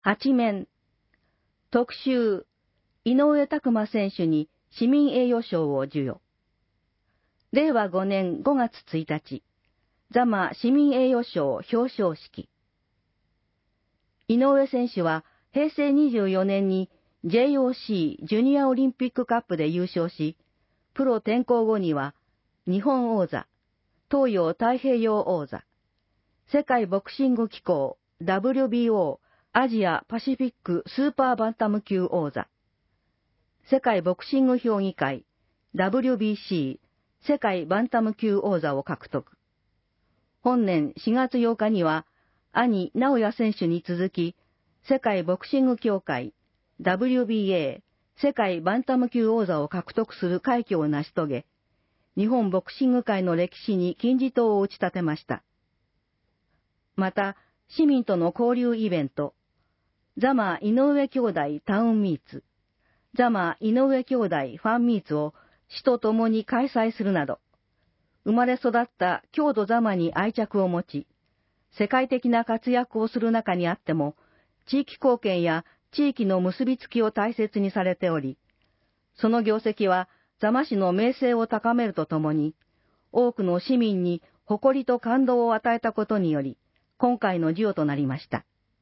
8面、特集、井上拓馬選手に市民栄誉賞を授与。令和5年5月1日、座間市民栄誉賞表彰式。井上選手は平成24年に JOC ジュニアオリンピックカップで優勝し、プロ転向後には日本王座、東洋太平洋王座、世界ボクシング機構 WBO アジアパシフィックスーパーバンタム級王座、世界ボクシング評議会 WBC 世界バンタム級王座を獲得。本年4月8日には、兄直哉選手に続き、世界ボクシング協会 WBA 世界バンタム級王座を獲得する快挙を成し遂げ、日本ボクシング界の歴史に金字塔を打ち立てました。また、市民との交流イベント、座間井上兄弟タウンミーツ、座間井上兄弟ファンミーツを市と共に開催するなど、生まれ育った郷土座間に愛着を持ち、世界的な活躍をする中にあっても、地域貢献や地域の結びつきを大切にされており、その業績は座間市の名声を高めるとともに、多くの市民に誇りと感動を与えたことにより、今回の授与となりました。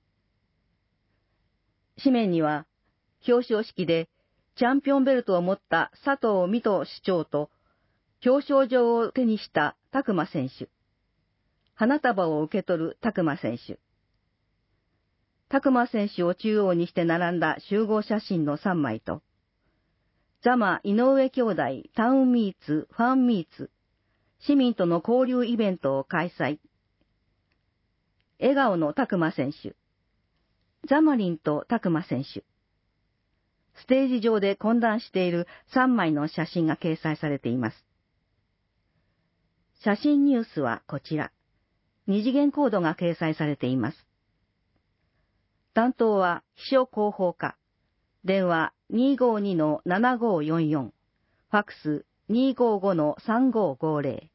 紙面には、表彰式でチャンピオンベルトを持った佐藤水戸市長と、表彰状を手にした拓馬選手、花束を受け取る拓馬選手、拓馬選手を中央にして並んだ集合写真の3枚と、座間井上兄弟タウンミーツファンミーツ、市民との交流イベントを開催。笑顔の拓馬選手、ザマリンと拓馬選手。ステージ上で懇談している3枚の写真が掲載されています。写真ニュースはこちら。二次元コードが掲載されています。担当は秘書広報課。電話 252-7544。ファックス 255-3550。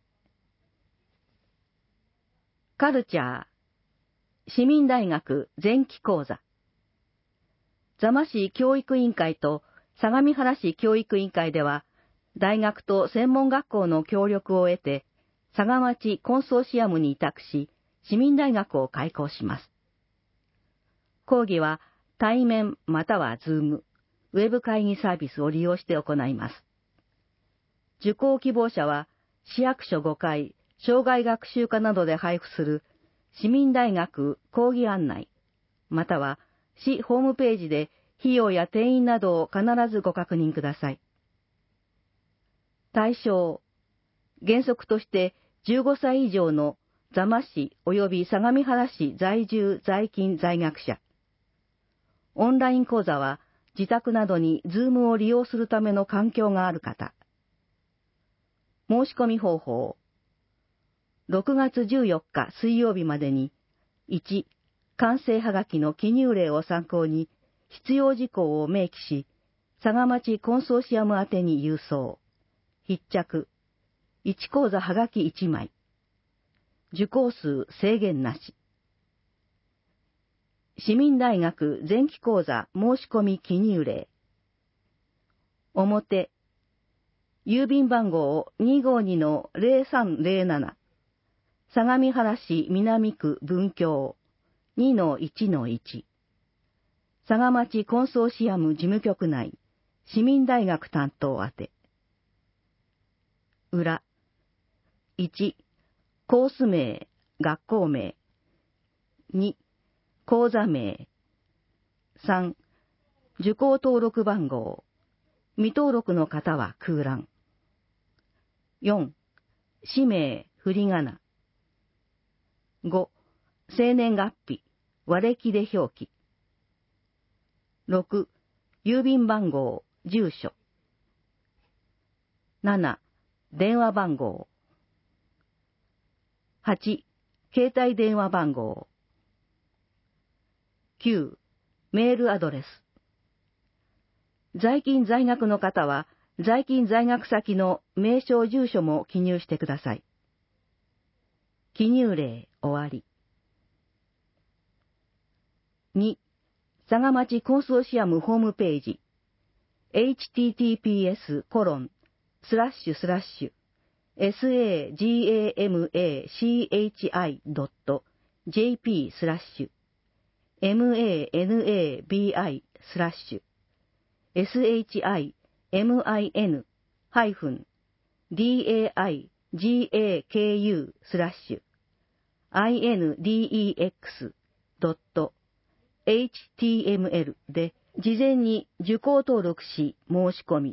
カルチャー。市民大学前期講座。座間市教育委員会と相模原市教育委員会では、大学と専門学校の協力を得て、佐賀町コンソーシアムに委託し、市民大学を開講します。講義は対面またはズーム、ウェブ会議サービスを利用して行います。受講希望者は、市役所5階、障害学習課などで配布する市民大学講義案内、または市ホームページで費用や定員などを必ずご確認ください。対象、原則として15歳以上の座間市及び相模原市在住在勤在学者。オンライン講座は自宅などにズームを利用するための環境がある方。申し込み方法。6月14日水曜日までに、1、完成はがきの記入例を参考に必要事項を明記し、佐賀町コンソーシアム宛てに郵送。必着。1講座はがき1枚。受講数制限なし。市民大学前期講座申し込み記入例。表。郵便番号252-0307。相模原市南区文京 2-1-1。佐賀町コンソーシアム事務局内市民大学担当宛て。裏。1、コース名、学校名。2、講座名。3、受講登録番号。未登録の方は空欄。4、氏名、振り仮名。5、生年月日、和暦で表記。6、郵便番号、住所。7、電話番号。8、携帯電話番号。9、メールアドレス。在勤在学の方は、在勤在学先の名称住所も記入してください。記入例終わり。2、 佐賀町コンソーシアムホームページ、https://shamin-dash-index.html で事前に受講登録し申し込み。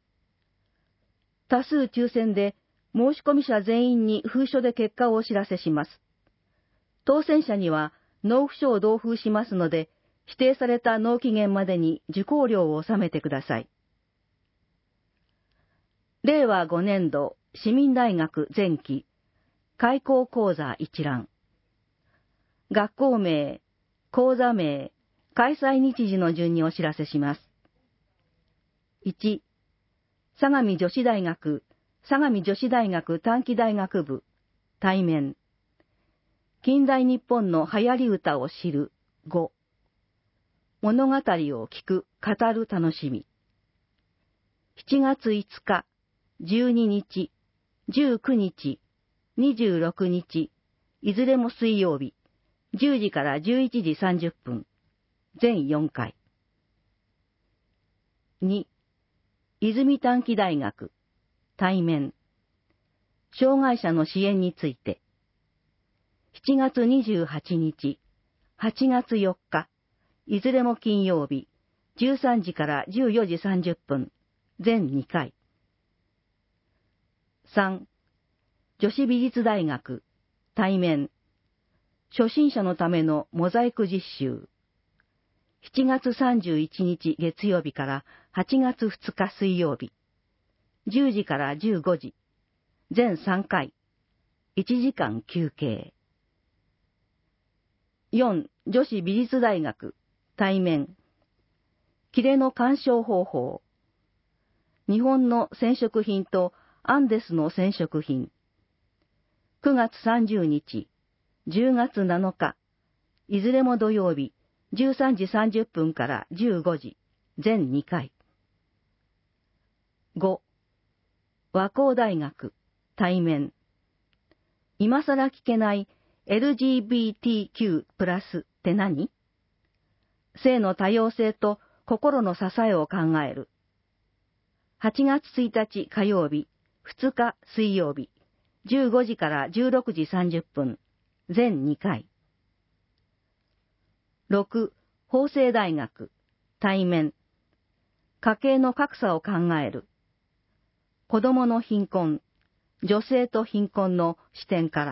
多数抽選で申し込み者全員に封書で結果をお知らせします。当選者には納付書を同封しますので、指定された納期限までに受講料を納めてください。令和5年度市民大学前期開講講座一覧。学校名、講座名、開催日時の順にお知らせします。1、相模女子大学短期大学部、対面。近代日本の流行り歌を知る、5。物語を聞く、語る楽しみ。7月5日、12日、19日、26日、いずれも水曜日、10時から11時30分、全4回。2、泉短期大学、対面。障害者の支援について。7月28日、8月4日、いずれも金曜日、13時から14時30分、全2回。3、女子美術大学、対面。初心者のためのモザイク実習。7月31日月曜日から8月2日水曜日。10時から15時。全3回。1時間休憩。4. 女子美術大学。対面。切れの鑑賞方法。日本の染色品とアンデスの染色品。9月30日。10月7日。いずれも土曜日。13時30分から15時。全2回。5. 和光大学。対面。今更聞けない LGBTQ+ って何？性の多様性と心の支えを考える。8月1日火曜日、2日水曜日、15時から16時30分、全2回。6. 法政大学。対面。家計の格差を考える。子供の貧困、女性と貧困の視点から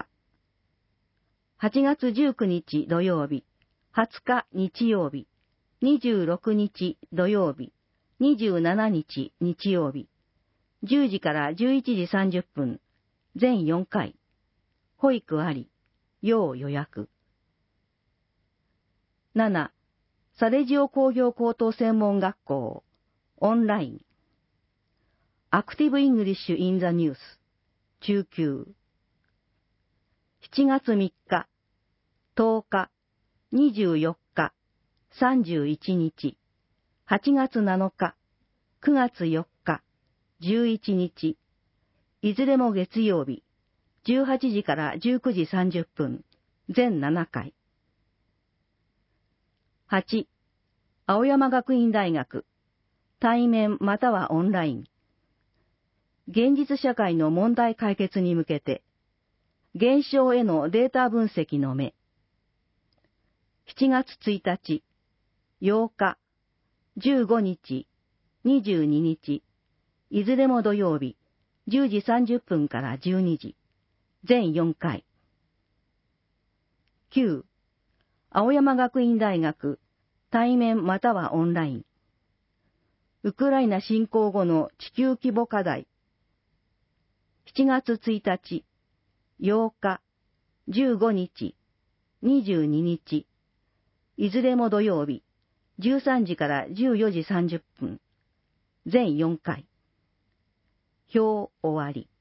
。8月19日土曜日、20日日曜日、26日土曜日、27日日曜日、10時から11時30分、全4回。保育あり、要予約。7. サレジオ工業高等専門学校、オンライン。アクティブイングリッシュインザニュース、中級。7月3日、10日、24日、31日、8月7日、9月4日、11日、いずれも月曜日、18時から19時30分、全7回。8. 青山学院大学、対面またはオンライン。現実社会の問題解決に向けて、現象へのデータ分析の目。7月1日、8日、15日、22日、いずれも土曜日、10時30分から12時、全4回。9. 青山学院大学、対面またはオンライン。ウクライナ侵攻後の地球規模課題。7月1日、8日、15日、22日、いずれも土曜日、13時から14時30分、全4回。表終わり。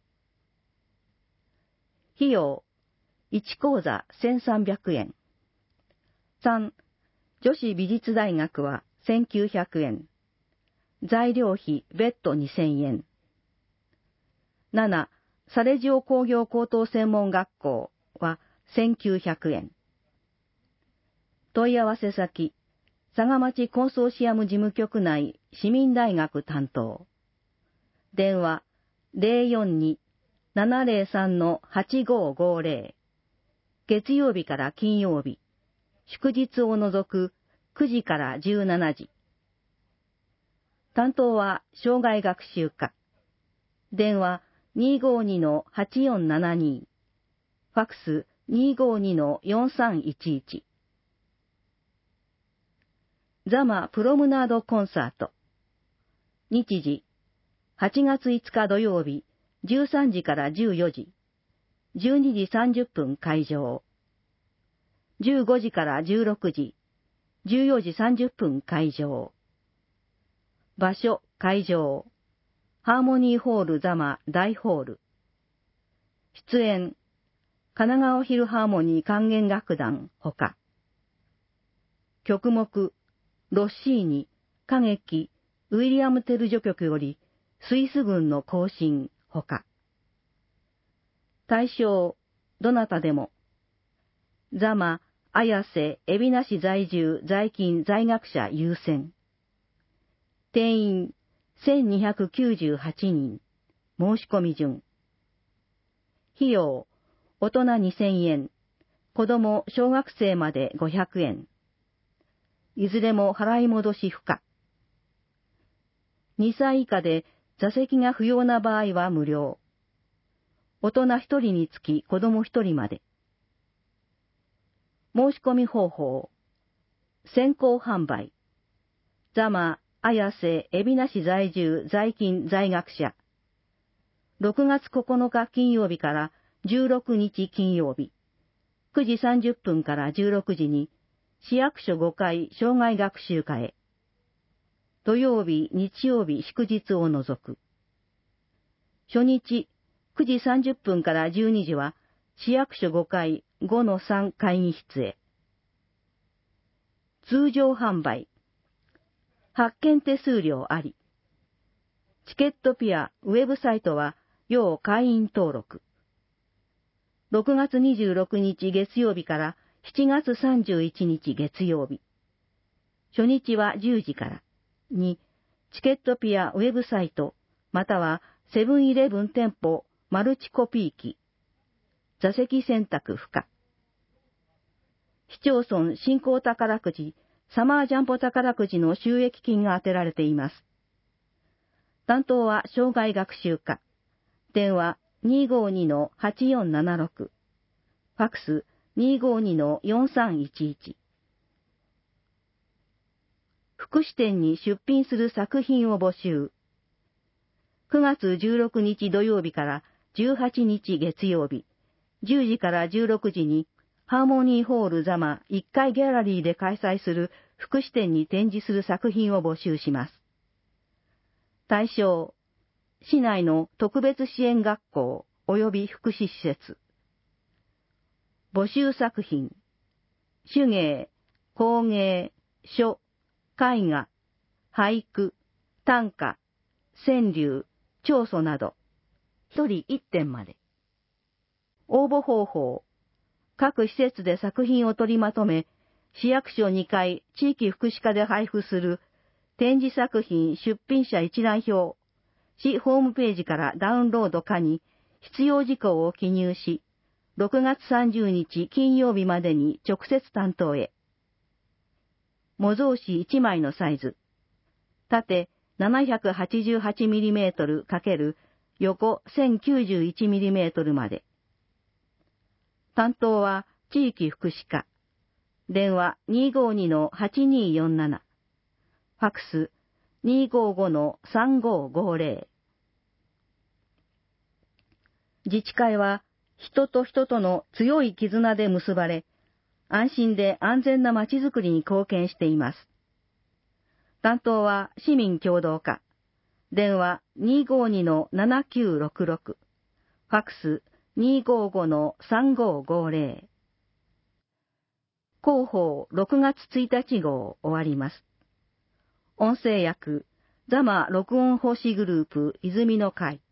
費用、1講座1300円。3. 女子美術大学は1900円。材料費別途2000円。7、サレジオ工業高等専門学校は1900円。問い合わせ先、佐賀町コンソーシアム事務局内市民大学担当。電話042-703-8550。月曜日から金曜日。祝日を除く9時から17時。担当は障害学習課。電話252-8472。ファックス252-4311。ザマプロムナードコンサート。日時、8月5日土曜日、13時から14時。12時30分会場。15時から16時。14時30分会場。場所、会場。ハーモニーホールザマ大ホール。出演、神奈川フィルハーモニー管弦楽団ほか。曲目、ロッシーニ、歌劇、ウィリアム・テル序曲より、スイス軍の行進ほか。対象、どなたでも。ザマ、綾瀬、海老名市在住、在勤、在学者優先。定員、1298人。申し込み順。費用、大人2000円。子供、小学生まで500円。いずれも払い戻し不可。2歳以下で座席が不要な場合は無料。大人1人につき子供1人まで。申し込み方法。先行販売。ザマ、綾瀬、海老名市在住、在勤、在学者。6月9日金曜日から16日金曜日。9時30分から16時に、市役所5階障害学習課へ。土曜日、日曜日、祝日を除く。初日、9時30分から12時は、市役所5階5-3会議室へ。通常販売。発券手数料あり。チケットピアウェブサイトは要会員登録。6月26日月曜日から7月31日月曜日。初日は10時から。2、チケットピアウェブサイト、またはセブンイレブン店舗マルチコピー機。座席選択不可。市町村振興宝くじ、サマージャンボ宝くじの収益金が当てられています。担当は障害学習課。電話252-8476。ファックス252-4311。福祉展に出品する作品を募集。9月16日土曜日から18日月曜日、10時から16時にハーモニーホールザマ1階ギャラリーで開催する福祉展に展示する作品を募集します。対象、市内の特別支援学校及び福祉施設。募集作品、手芸、工芸、書、絵画、俳句、短歌、川柳、長祖など、一人一点まで。応募方法、各施設で作品を取りまとめ、市役所2階地域福祉課で配布する展示作品出品者一覧表、市ホームページからダウンロード可に必要事項を記入し、6月30日金曜日までに直接担当へ。模造紙1枚のサイズ。縦 788mm× 横 1091mm まで。担当は地域福祉課。電話252-8247。ファックス255-3550。自治会は人と人との強い絆で結ばれ、安心で安全なまちづくりに貢献しています。担当は市民協働課。電話252-7966。ファックス255-3550。 広報6月1日号終わります。音声訳、ザマ録音奉仕グループ泉の会。